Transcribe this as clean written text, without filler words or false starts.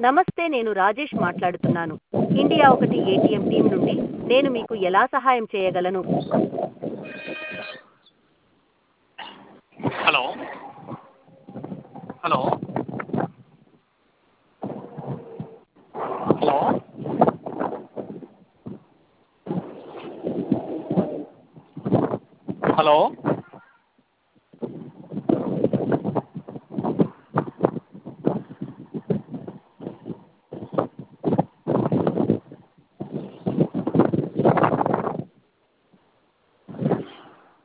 నమస్తే, నేను రాజేష్ మాట్లాడుతున్నాను. ఇండియా ఒకటి ఏటీఎం టీం నుండి. నేను మీకు ఎలా సహాయం చేయగలను? Hello hello hello hello